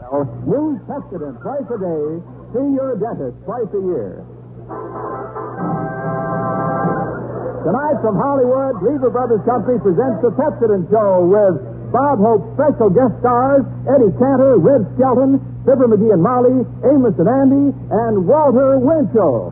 Use Pepsodent twice a day. See your dentist twice a year. Tonight from Hollywood, Lever Brothers Company presents the Pepsodent Show with Bob Hope's special guest stars, Eddie Cantor, Red Skelton, Fibber McGee and Molly, Amos and Andy, and Walter Winchell.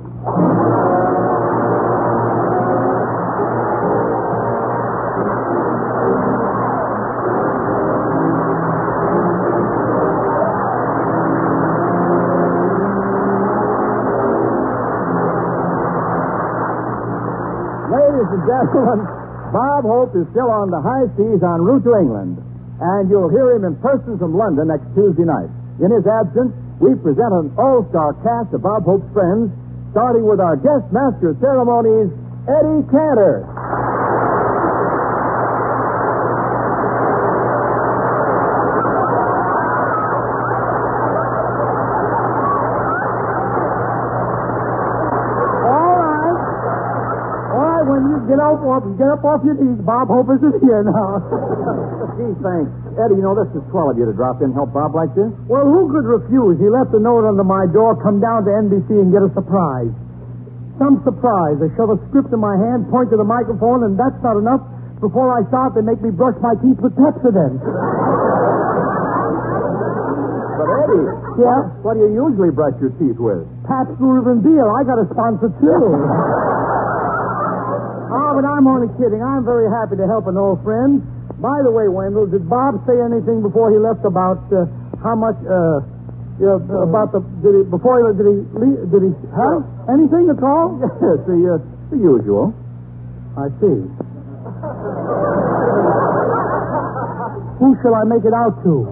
Ladies and gentlemen, Bob Hope is still on the high seas en route to England, and you'll hear him in person from London next Tuesday night. In his absence, we present an all-star cast of Bob Hope's friends, starting with our guest master of ceremonies, Eddie Cantor. Get up off your knees. Bob Hope isn't here now. Gee, thanks. Eddie, you know, this is swell of you to drop in and help Bob like this. Well, who could refuse? He left a note under my door, come down to NBC and get a surprise. Some surprise. They shove a script in my hand, point to the microphone, and that's not enough. Before I start, they make me brush my teeth with Pepsodent. But, Eddie, Yeah? what do you usually brush your teeth with? Pabst Blue Ribbon beer. I got a sponsor, too. Oh, but I'm only kidding. I'm very happy to help an old friend. By the way, Wendell, did Bob say anything before he left about how much, about the, did he have anything at all? Yes, the usual. I see. Who shall I make it out to?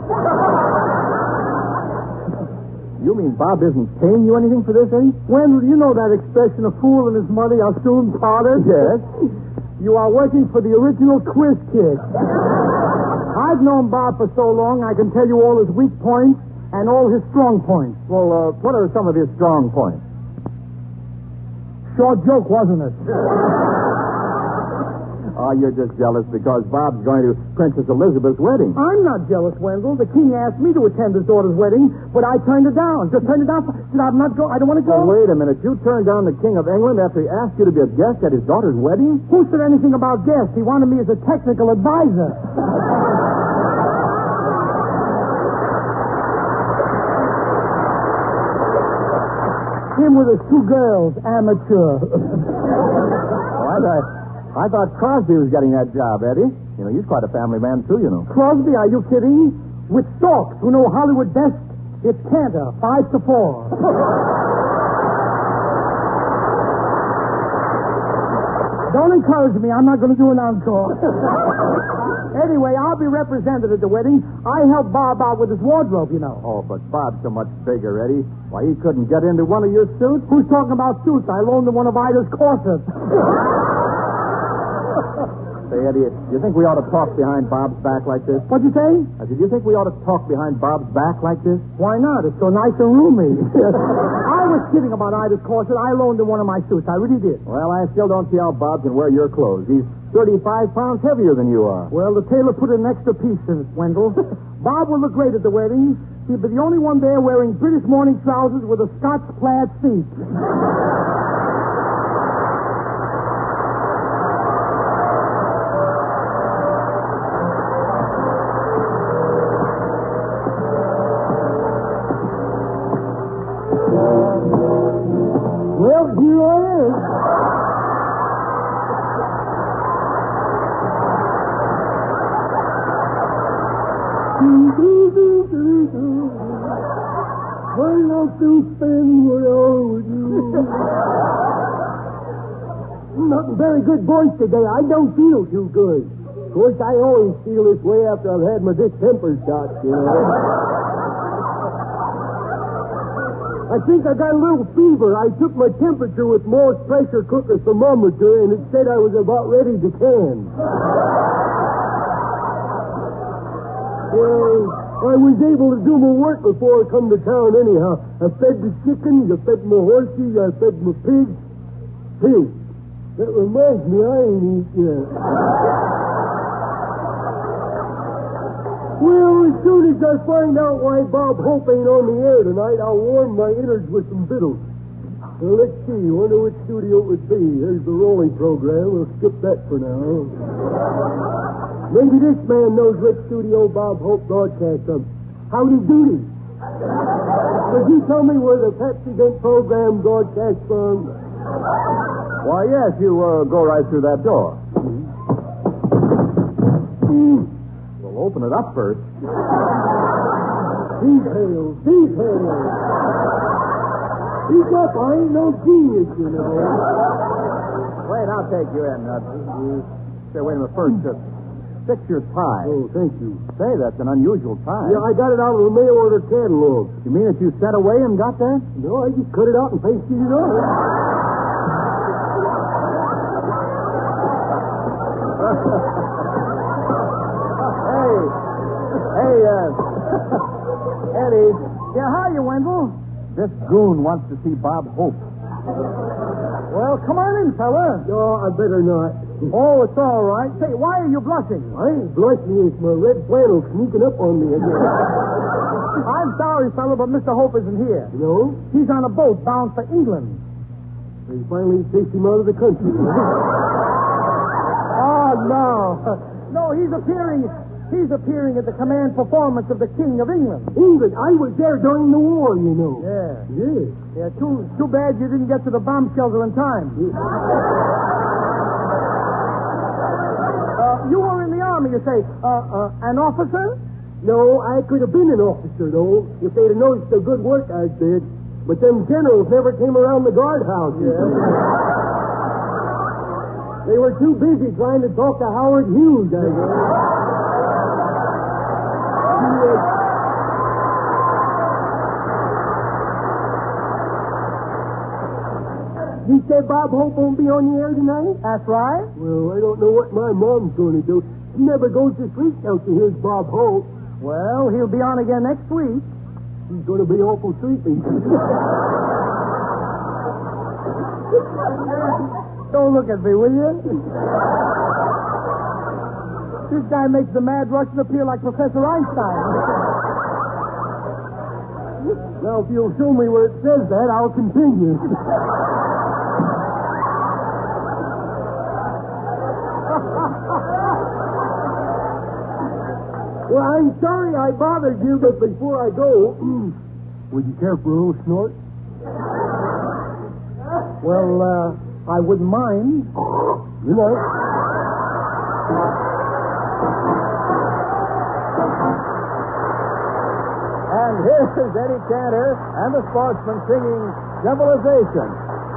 You mean Bob isn't paying you anything for this, Eddie? Wendell, you know that expression, a fool and his money are soon parted? Yes. You are working for the original Quiz Kid. I've known Bob for so long, I can tell you all his weak points and all his strong points. Well, what are some of his strong points? Short joke, wasn't it? Oh, you're just jealous because Bob's going to Princess Elizabeth's wedding. I'm not jealous, Wendell. The king asked me to attend his daughter's wedding, but I turned it down. Just turned it down. Said I'm not go. I don't want to go. Well, wait a minute. You turned down the King of England after he asked you to be a guest at his daughter's wedding? Who said anything about guests? He wanted me as a technical advisor. Him with his two girls, amateur. I thought Crosby was getting that job, Eddie. You know, he's quite a family man, too, you know. Crosby, are you kidding? With Storks, who know Hollywood best, it's Cantor, 5-4. Don't encourage me. I'm not going to do an encore. Anyway, I'll be represented at the wedding. I helped Bob out with his wardrobe, you know. Oh, but Bob's so much bigger, Eddie. Why, he couldn't get into one of your suits. Who's talking about suits? I loaned him one of Ida's corsets. Say, Eddie, do you think we ought to talk behind Bob's back like this? What'd you say? I said, do you think we ought to talk behind Bob's back like this? Why not? It's so nice and roomy. I was kidding about Ida's corset. I loaned him one of my suits. I really did. Well, I still don't see how Bob can wear your clothes. He's 35 pounds heavier than you are. Well, the tailor put an extra piece in it, Wendell. Bob will look great at the wedding. He'll be the only one there wearing British morning trousers with a Scotch plaid seat. Well, here I am. Why not to spend what I with you? Not in very good voice today. I don't feel too good. Of course, I always feel this way after I've had my distemper shots, you know. I think I got a little fever. I took my temperature with Moore's pressure cooker thermometer, and it said I was about ready to can. Well, I was able to do my work before I come to town anyhow. I fed the chickens, I fed my horses, I fed my pigs. Hey, that reminds me, I ain't eat yet. Well, as soon as I find out why Bob Hope ain't on the air tonight, I'll warm my innards with some victuals. Well, let's see. Wonder which studio it would be. There's the rolling program. We'll skip that for now. Maybe this man knows which studio Bob Hope broadcasts from. Howdy doody. Could you tell me where the Pepsi Dent program broadcasts from? Why, yes, you go right through that door. Well, open it up first. Details. Speak up. I ain't no genius, you know. Wait, I'll take you in. Say, wait a minute. First, fix your tie. Oh, thank you. Say, that's an unusual tie. Yeah, I got it out of the mail order catalog. You mean that you sent away and got that? No, I just cut it out and pasted it on. Hey, Eddie, Yeah, how are you, Wendell? this goon wants to see Bob Hope. Well, come on in, fella. No, I better not. Oh, it's all right. Say, why are you blushing? I ain't blushing. It's my red flannel sneaking up on me again. I'm sorry, fella, but Mr. Hope isn't here. No? He's on a boat bound for England. They finally chased him out of the country. Oh, no. No, he's appearing at the command performance of the King of England. England? I was there during the war, you know. Yeah. Yeah, too bad you didn't get to the bomb shelter in time. You were in the army, you say. An officer? No, I could have been an officer, though, if they'd have noticed the good work I did. But them generals never came around the guardhouse. Yeah. They were too busy trying to talk to Howard Hughes, I guess. You said Bob Hope won't be on the air tonight? That's right. Well, I don't know what my mom's going to do. She never goes to sleep till she hears Bob Hope. Well, he'll be on again next week. He's going to be awful sleepy. Don't look at me, will you? This guy makes the Mad Russian appear like Professor Einstein. Now, if you'll show me where it says that, I'll continue. Well, I'm sorry I bothered you, but before I go, would you care for a little snort? Well, I wouldn't mind. You know. And here is Eddie Cantor and the Sportsmen singing Civilization.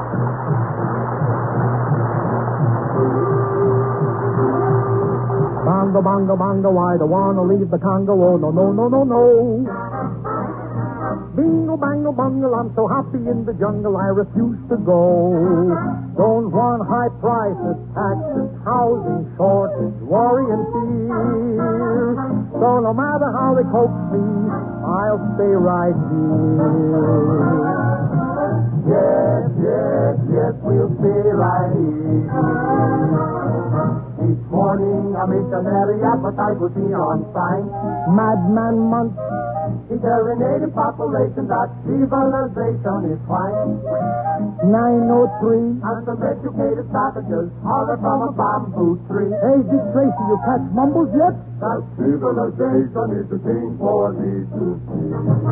Bongo, bongo, bongo, I don't want to leave the Congo. Oh, no, no, no, no, no. Bingo, bango, bungle, I'm so happy in the jungle, I refuse to go. Don't want high prices, taxes, housing, shortage, worry and fear. So no matter how they coax me, I'll stay right here. Yes, yes, yes, we'll stay right here. Each morning a missionary appetite will be on sign. Madman Munch, he tells the native population that civilization is fine. 903, and some educated savages holler from a bamboo tree. Hey, Dick Tracy, you catch mumbles yet? That civilization is the thing for me to see.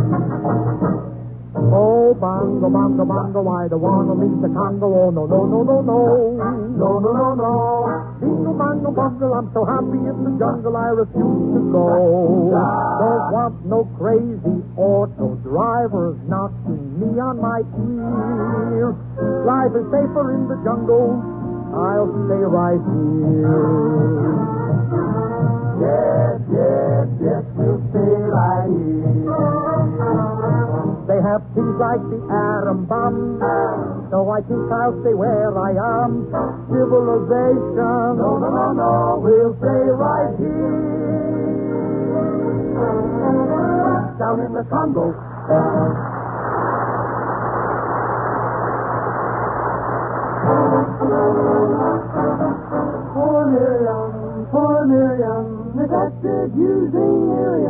Oh, bongo, bongo, bongo, I don't want to leave the Congo. Oh, no, no, no, no, no. No, no, no, no. Bingo, bongo, bongo, I'm so happy in the jungle, I refuse to go. Don't want no crazy auto drivers knocking me on my ear. Life is safer in the jungle, I'll stay right here. Yes, yes, yes, we'll stay right here. They have things like the atom bomb, so I think I'll stay where I am. Civilization, no, no, no, no, we'll stay right here. Down in the Congo. Poor Miriam, neglected using Miriam.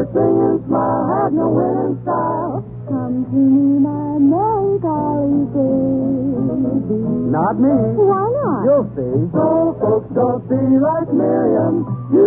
singing smile had no winning style. Come to me, my melancholy baby. Not me. Why not? You'll see. So folks don't be like Miriam.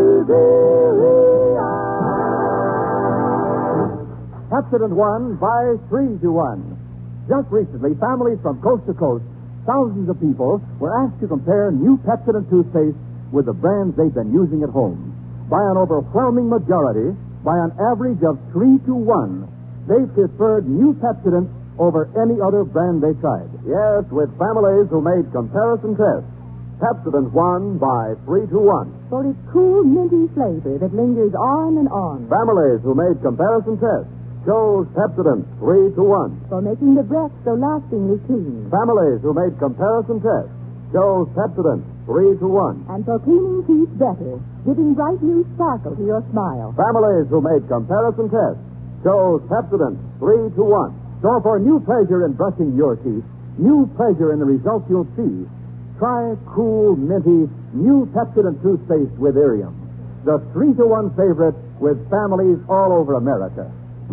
Pepsodent won by 3-1. Just recently, families from coast to coast, thousands of people, were asked to compare new Pepsodent toothpaste with the brands they've been using at home. By an overwhelming majority, by an average of 3-1, they preferred new Pepsodent over any other brand they tried. Yes, with families who made comparison tests, Pepsodent won by 3-1. For its cool, minty flavor that lingers on and on. Families who made comparison tests chose Pepsodent 3-1. For making the breath so lastingly clean. Families who made comparison tests chose Pepsodent 3-1. And for cleaning teeth better, giving bright new sparkle to your smile. Families who made comparison tests chose Pepsodent 3-1. So for new pleasure in brushing your teeth, new pleasure in the results you'll see, try cool, minty, new Pepsodent toothpaste with Irium. The 3-1 favorite with families all over America.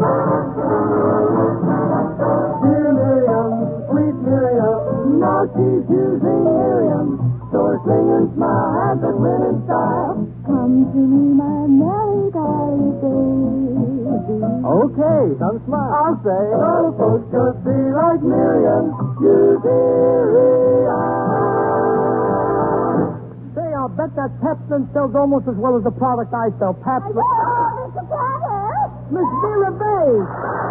Dear Miriam, sweet Miriam, now she's using Miriam. So her singing smile has a winning style. Come to me, my melancholy baby. Okay, don't smile. I'll say. All folks just be like Miriam. Say, I'll bet that Pepsodent sells almost as well as the product I sell. Pepsodent. Mr. Carter! Miss Vera Bay.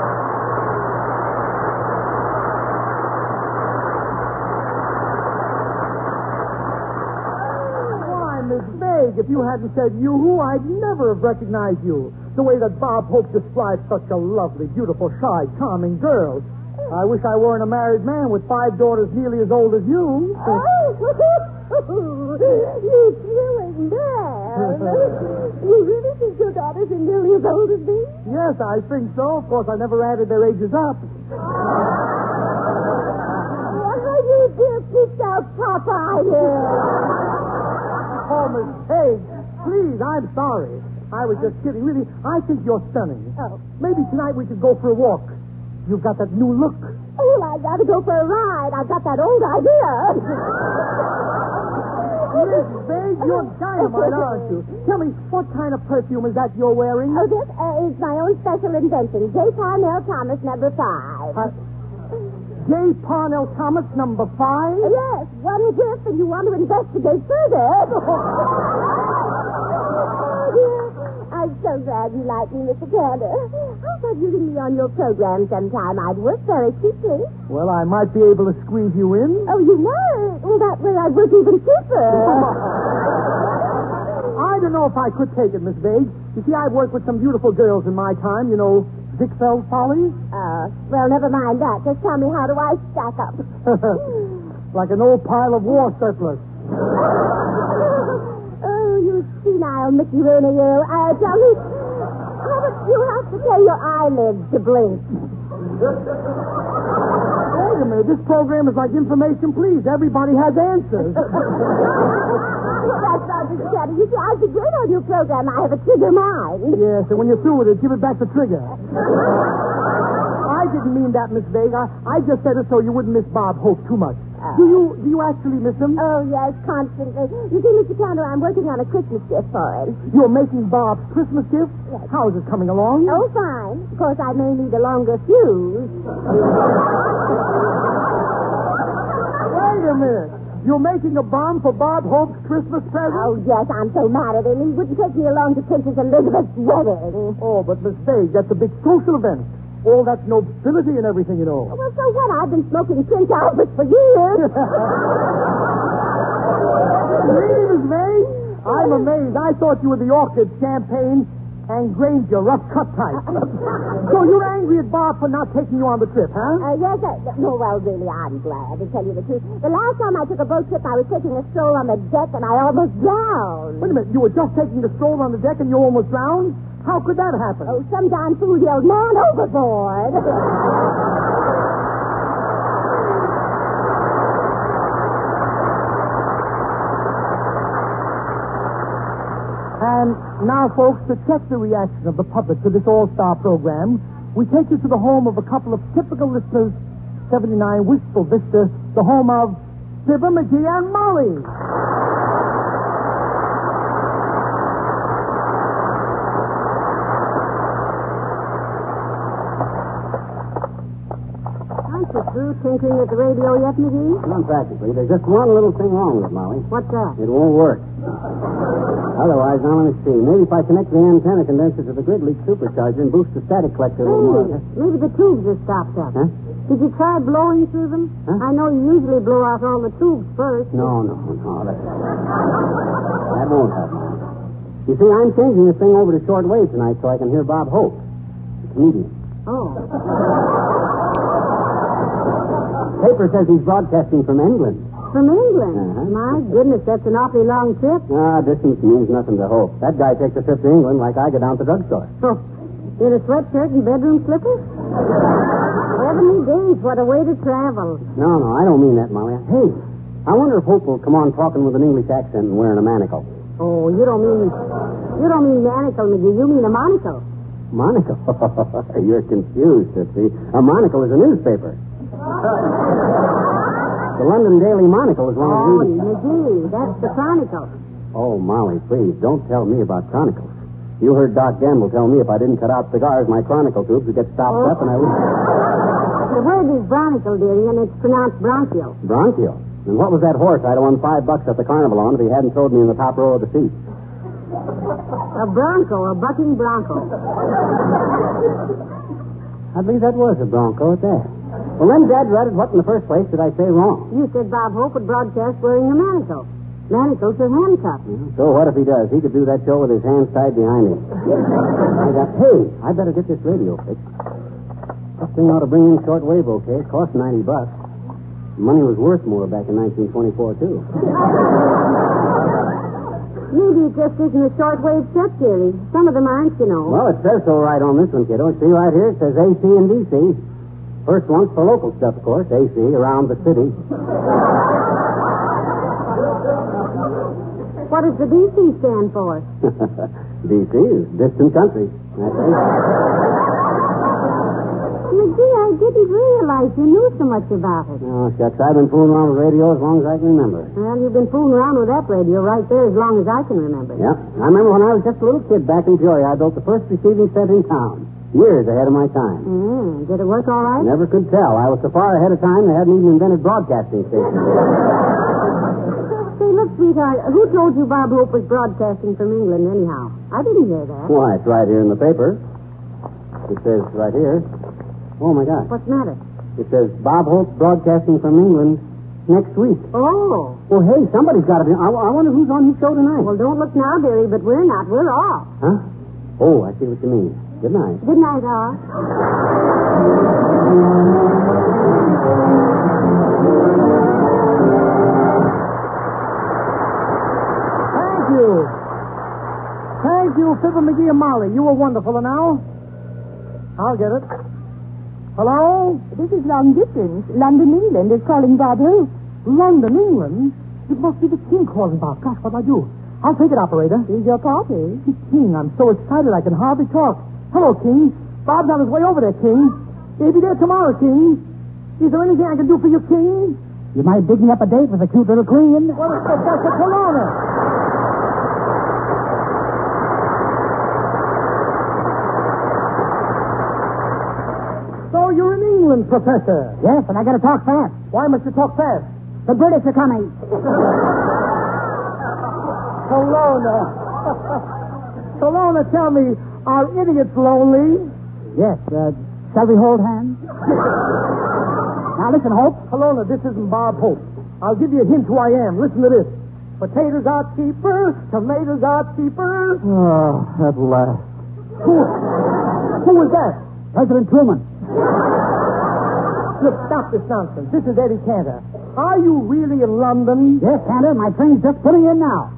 Why, Miss Vague, if you hadn't said yoo-hoo, I'd never have recognized you. The way that Bob Hope described such a lovely, beautiful, shy, charming girl. I wish I weren't a married man with 5 daughters nearly as old as you. You thrilling man. You really think your daughters are nearly as old as me? Yes, I think so. Of course, I never added their ages up. Why, you dear peeked out Popeye here. Oh, Miss Page, please, I'm sorry. I was just kidding. Really, I think you're stunning. Oh. Maybe tonight we could go for a walk. You've got that new look. Well, I gotta go for a ride. I've got that old idea. Miss Vague, you're dynamite, aren't you? Tell me, what kind of perfume is that you're wearing? Oh, this is my own special invention. J. Parnell Thomas, number 5. J. Parnell Thomas, number 5? Yes, one gift, and you want to investigate further. Oh, dear. I'm so glad you like me, Mr. Cantor. I thought you'd me on your program sometime. I'd work very cheaply. Well, I might be able to squeeze you in. Oh, you might? Well, that way I'd work even cheaper. I don't know if I could take it, Miss Vague. You see, I've worked with some beautiful girls in my time, you know, Ziegfeld Follies. Well, never mind that. Just tell me, how do I stack up? Like an old pile of war surplus. Oh, you senile Mickey Rooney, you. Tell me, how much do you have to pay your eyelids to blink? Wait a minute. This program is like Information Please. Everybody has answers. That's not Mr. Cantor. You see, I should great on your program. I have a trigger mind. Yes, and when you're through with it, give it back the trigger. I didn't mean that, Miss Vague. I just said it so you wouldn't miss Bob Hope too much. Do you actually miss him? Oh, yes, constantly. You see, Mr. Cantor, I'm working on a Christmas gift for him. You're making Bob's Christmas gift? Yes. How is it coming along? Oh, fine. Of course, I may need a longer fuse. Wait a minute. You're making a bomb for Bob Hope's Christmas present? Oh, yes, I'm so mad at him. He wouldn't take me along to Princess Elizabeth's wedding. Oh, but Miss Vague, that's a big social event. All that nobility and everything, you know. Well, so what? I've been smoking Prince Albert for years. Really, Miss Vague? I'm amazed. I thought you were the Orchid, Champagne, and Granger, rough cut type. So you're angry at Bob for not taking you on the trip, huh? Yes, no, well, really, I'm glad, to tell you the truth. The last time I took a boat trip, I was taking a stroll on the deck, and I almost drowned. Wait a minute. You were just taking a stroll on the deck and you almost drowned? How could that happen? Oh, some darn fool yelled, "Man overboard!" And now, folks, to check the reaction of the public to this all-star program, we take you to the home of a couple of typical listeners, 79 Wistful Vista, the home of Fibber McGee and Molly. Aren't you through tinkering at the radio yet, McGee? Not practically. There's just one little thing wrong with it, Molly. What's that? It won't work. Otherwise, now let me see. Maybe if I connect the antenna condenser to the grid leak supercharger and boost the static collector a little more. Maybe the tubes are stopped up. Huh? Did you try blowing through them? Huh? I know you usually blow out all the tubes first. No. That won't happen. You see, I'm changing this thing over to shortwave tonight so I can hear Bob Hope, the comedian. Oh. Paper says he's broadcasting from England. From England? Uh-huh. My goodness, that's an awfully long trip. Distance means nothing to Hope. That guy takes a trip to England like I go down to the drugstore. Oh, in a sweatshirt and bedroom slippers? Heavenly days, what a way to travel. No, I don't mean that, Molly. Hey, I wonder if Hope will come on talking with an English accent and wearing a manacle. Oh, you don't mean manacle, McGee. You mean a monocle. Monocle? You're confused, Tootsie. A monocle is a newspaper. The London Daily Monocle is one of the... Oh, McGee, that's the Chronicle. Oh, Molly, please, don't tell me about Chronicles. You heard Doc Gamble tell me if I didn't cut out cigars, my Chronicle tubes would get stopped up and I would... The word is bronchial, dearie, and it's pronounced bronchial. Bronchial? And what was that horse I'd have won $5 at the carnival on if he hadn't thrown me in the top row of the seat? A bronco, a bucking bronco. I believe that was a bronco at that. Well, then, Dad read it. What in the first place did I say wrong? You said Bob Hope would broadcast wearing a manacle. Manacles are handcuffs. So what if he does? He could do that show with his hands tied behind him. Hey, I better get this radio fixed. This thing ought to bring in shortwave okay. It cost $90. Money was worth more back in 1924, too. Maybe it just isn't a shortwave set, dearie. Some of them aren't, you know. Well, it says so right on this one, kiddo. See right here? It says AC and DC. First one's for local stuff, of course. AC, around the city. What does the DC stand for? DC is distant country. That's it. McGee, I didn't realize you knew so much about it. Oh, shucks. I've been fooling around with radio as long as I can remember. Well, you've been fooling around with that radio right there as long as I can remember. Yeah. I remember when I was just a little kid back in Peoria, I built the first receiving set in town. Years ahead of my time. Did it work all right? Never could tell. I was so far ahead of time, they hadn't even invented broadcasting stations. Say, look, sweetheart, who told you Bob Hope was broadcasting from England anyhow? I didn't hear that. Why, it's right here in the paper. It says right here. Oh, my God. What's the matter? It says Bob Hope broadcasting from England next week. Oh. Well, hey, somebody's got to be... I wonder who's on his show tonight. Well, don't look now, dearie, but we're not. We're off. Huh? Oh, I see what you mean. Good night. Good night, all. Thank you, Fibber McGee and Molly. You were wonderful. And now, I'll get it. Hello? This is long distance. London, England is calling Bob Hope. London, England? It must be the King calling, Bob. Gosh, what'll I do? I'll take it, operator. Here's your party. King, I'm so excited I can hardly talk. Hello, King. Bob's on his way over there, King. He'll be there tomorrow, King. Is there anything I can do for you, King? You might dig me up a date with a cute little queen. What is Professor Colonna? So you're in England, Professor? Yes, and I got to talk fast. Why must you talk fast? The British are coming. Colonna. Colonna, tell me, are idiots lonely? Yes, shall we hold hands? Now listen, Hope. Colonna, this isn't Bob Hope. I'll give you a hint who I am. Listen to this. Potatoes are cheaper, tomatoes are cheaper. Oh, at last. Who was that? President Truman. Look, stop this nonsense. This is Eddie Cantor. Are you really in London? Yes, Cantor. My train's just putting in now.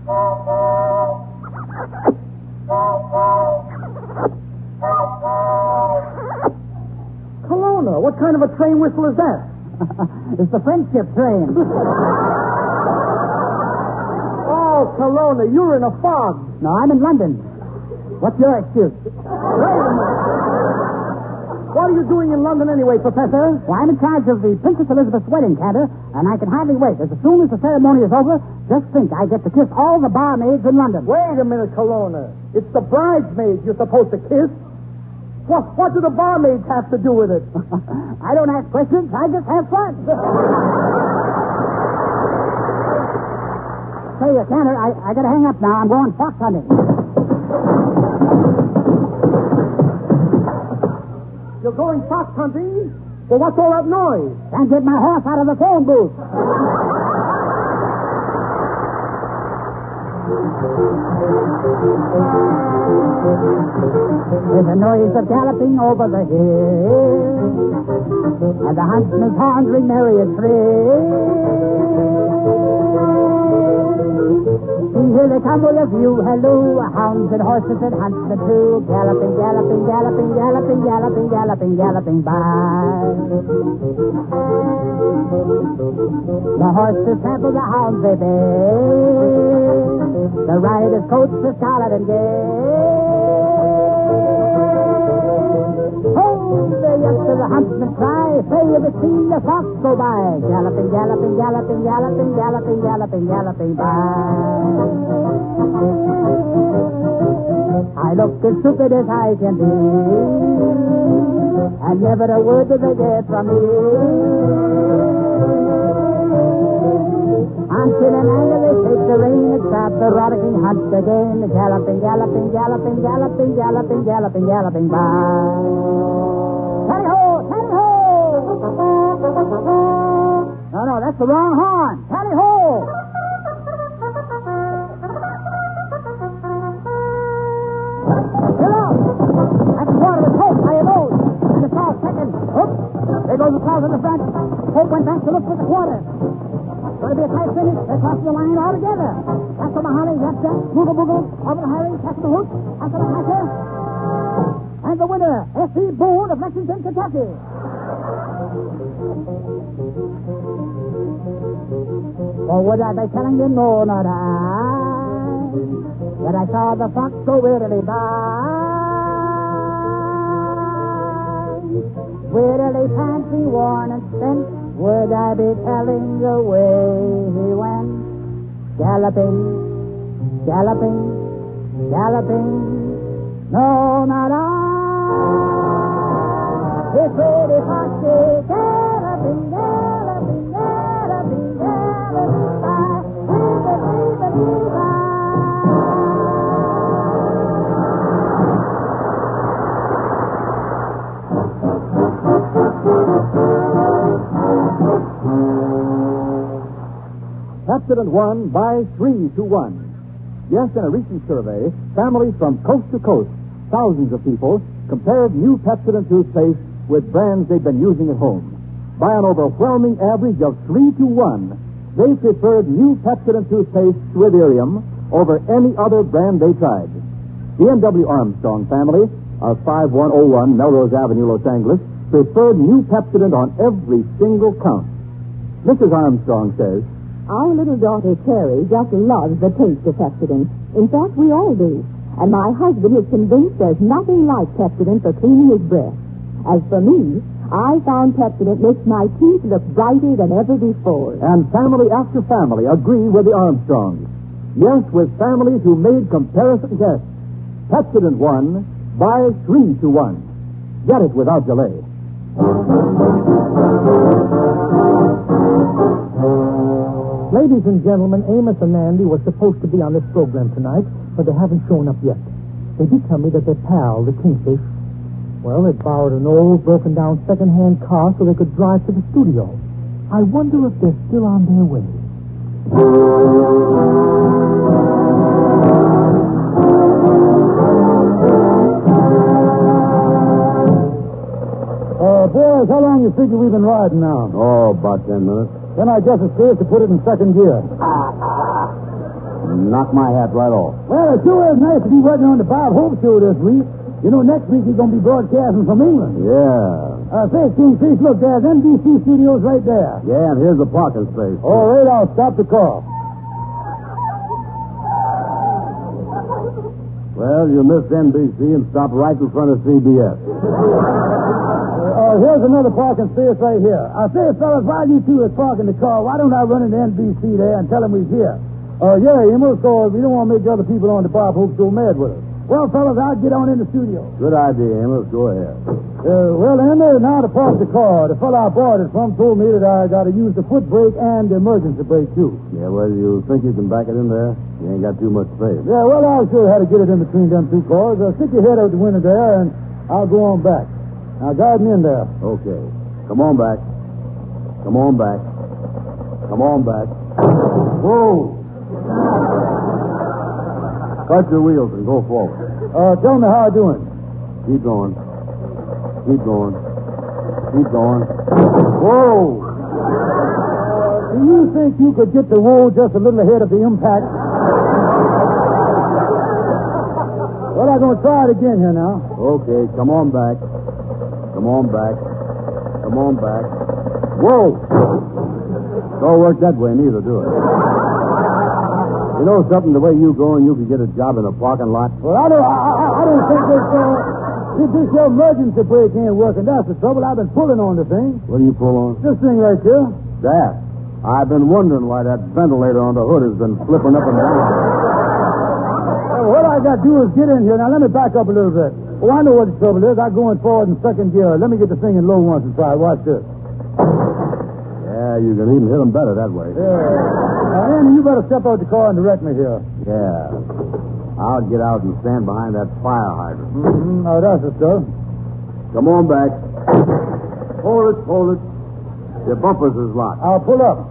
Colonna, what kind of a train whistle is that? It's the friendship train. Oh, Colonna, you're in a fog. No, I'm in London. What's your excuse? Wait a minute. What are you doing in London anyway, Professor? Well, I'm in charge of the Princess Elizabeth's wedding, Cantor, and I can hardly wait. As soon as the ceremony is over, just think, I get to kiss all the barmaids in London. Wait a minute, Colonna. It's the bridesmaids you're supposed to kiss. What do the barmaids have to do with it? I don't ask questions. I just have fun. Say, Cantor, I got to hang up now. I'm going fox hunting. You're going fox hunting? Well, what's all that noise? Can't get my horse out of the phone booth. There's a noise of galloping over the hill, and the huntsman's horns ring merry and shrill. Here they come with a view, halloo, hounds and horses and huntsmen too, galloping, galloping, galloping, galloping, galloping, galloping, galloping by. The horses trample, the hounds they bay, the riders' coats are scarlet and gay. Up to the huntsman cry, say you ever seen the fox go by? Galloping, galloping, galloping, galloping, galloping, galloping, galloping by. I look as stupid as I can be, and never a word do they get from me. Until an anger they take the rein and start the rollicking hunt again. Galloping, galloping, galloping, galloping, galloping, galloping, galloping by. Tally-ho! Tally-ho! No, that's the wrong horn. Tally-ho! Hello! That's the quarter of Hope, by your nose. And it's all second. Oops! There goes the cloud in the front. Hope went back to look for the quarter. Going to be a tight finish. They're crossing the line all together. That's the Mahoney, that's that. Boogle, boogle. Over the Harry, that's the hook. That's the catcher. And the winner, S.C. Boone of Lexington, Kentucky. Or would I be telling you, no, not I, that I saw the fox go wearily by? Wearily fancy worn and spent, would I be telling the way he went? Galloping, galloping, galloping, no, not I. It's pretty foxy, galloping, galloping, galloping, galloping by. Leave-a-leave-a-leave-a. Pepsodent won by 3-1. Yes, in a recent survey, families from coast to coast, thousands of people, compared new Pepsodent toothpaste with brands they've been using at home. By an overwhelming average of 3-1, they preferred new Pepsodent toothpaste with Irium over any other brand they tried. The N.W. Armstrong family of 5101 Melrose Avenue, Los Angeles, preferred new Pepsodent on every single count. Mrs. Armstrong says, our little daughter, Terry, just loves the taste of Pepsodent. In fact, we all do. And my husband is convinced there's nothing like Pepsodent for cleaning his breath. As for me, I found Pepsodent makes my teeth look brighter than ever before. And family after family agree with the Armstrongs. Yes, with families who made comparison tests. Pepsodent won by 3-1. Get it without delay. Ladies and gentlemen, Amos and Andy were supposed to be on this program tonight, but they haven't shown up yet. They did tell me that their pal, the Kingfish, well, they borrowed an old, broken-down second-hand car so they could drive to the studio. I wonder if they're still on their way. Boys, how long you figure we've been riding now? Oh, about 10 minutes. Then I guess it's safe to put it in second gear. Knock my hat right off. Well, it sure is nice to be working on the Bob Hope show this week. You know, next week he's going to be broadcasting from England. Yeah. Say, Kingfish, look, there's NBC studios right there. Yeah, and here's the parking space. All right, I'll stop the call. Well, you missed NBC and stopped right in front of CBS. Here's another parking space right here. I say, fellas, while you two is parking the car, why don't I run into NBC there and tell them we're here? Yeah, Emil, so we don't want to make other people on the Bob Hope so mad with us. Well, fellas, I'll get on in the studio. Good idea, Amos. Go ahead. Well, Andy, now to park the car. The fellow I bought it from told me that I got to use the foot brake and the emergency brake, too. Yeah, well, you think you can back it in there? You ain't got too much space. Yeah, well, I'll sure how to get it in between them two cars. Stick your head out the window there, and I'll go on back. Now, guide me in there. Okay. Come on back. Come on back. Come on back. Whoa! Cut your wheels and go forward. Tell me how I'm doing. Keep going. Keep going. Keep going. Whoa! Do you think you could get the road just a little ahead of the impact? Well, I'm going to try it again here now. Okay, come on back. Come on back. Come on back. Whoa! Don't work that way neither, do it. You know something, the way you going, you could get a job in a parking lot. Well, I don't think this your emergency brake ain't working. That's the trouble. I've been pulling on the thing. What do you pull on? This thing right here. That. I've been wondering why that ventilator on the hood has been flipping up and down. Well, what I got to do is get in here. Now, let me back up a little bit. Oh, I know what the trouble is. I'm going forward in second gear. Let me get the thing in low once and try. Watch this. Yeah, you can even hit them better that way. Yeah. Andy, you better step out the car and direct me here. Yeah. I'll get out and stand behind that fire hydrant. Mm-hmm. Oh, that's the stuff. Come on back. Hold it, hold it. Your bumpers is locked. I'll pull up.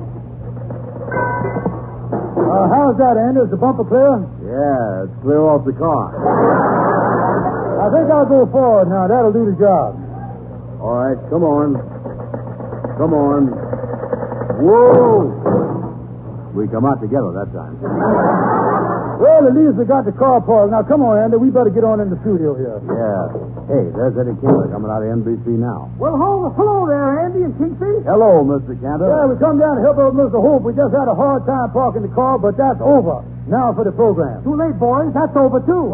How's that, Andy? Is the bumper clear? Yeah, it's clear off the car. I think I'll go forward now. That'll do the job. All right, come on. Come on. Whoa! We come out together that time. Well, at least we got the car parked. Now, come on, Andy. We better get on in the studio here. Yeah. Hey, there's Eddie Cantor coming out of NBC now. Well, hello there, Andy and Kingsey. Hello, Mr. Cantor. Yeah, we come down to help out Mr. Hope. We just had a hard time parking the car, but that's over. Now for the program. Too late, boys. That's over, too.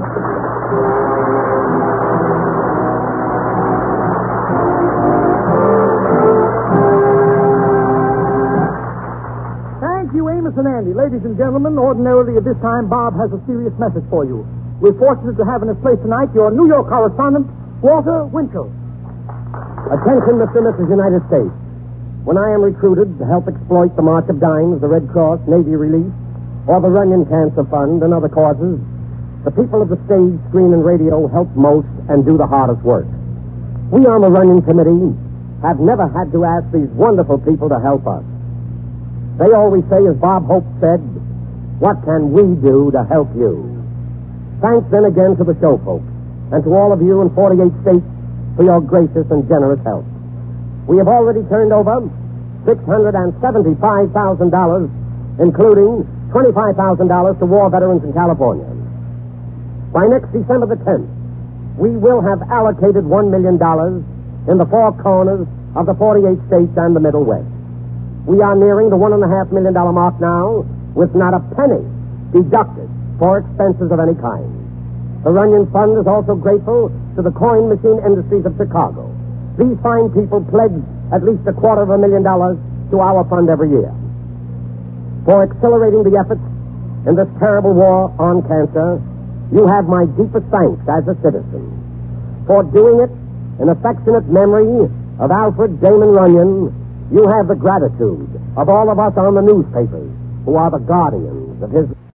Thank you, Amos and Andy. Ladies and gentlemen, ordinarily at this time, Bob has a serious message for you. We're fortunate to have in his place tonight your New York correspondent, Walter Winchell. Attention, Mr. and Mrs. United States. When I am recruited to help exploit the March of Dimes, the Red Cross, Navy Relief, or the Runyon Cancer Fund and other causes, the people of the stage, screen, and radio help most and do the hardest work. We on the Runyon Committee have never had to ask these wonderful people to help us. They always say, as Bob Hope said, what can we do to help you? Thanks then again to the show folks and to all of you in 48 states for your gracious and generous help. We have already turned over $675,000, including $25,000 to war veterans in California. By next December the 10th, we will have allocated $1 million in the four corners of the 48 states and the Middle West. We are nearing the $1.5 million mark now, with not a penny deducted for expenses of any kind. The Runyon Fund is also grateful to the coin machine industries of Chicago. These fine people pledge at least $250,000 to our fund every year. For accelerating the efforts in this terrible war on cancer, you have my deepest thanks as a citizen. For doing it in affectionate memory of Alfred Damon Runyon, you have the gratitude of all of us on the newspapers who are the guardians of his